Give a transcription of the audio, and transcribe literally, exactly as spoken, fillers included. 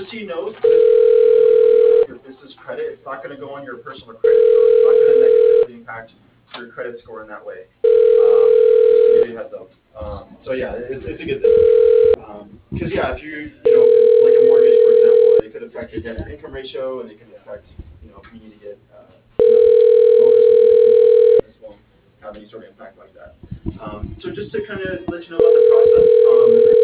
just so you know, this your business credit. It's not going to go on your personal credit, so it's not going to negatively impact your credit score in that way. Um, just to give you a heads up. Um, so yeah, it's, it's a good thing. Because um, yeah, if you you know, like a mortgage, for example, it could affect your debt to income ratio, and it can affect you know if you need to get uh, loan or something. This won't have any sort of impact like that. Um, so just to kind of let you know about the process. Um,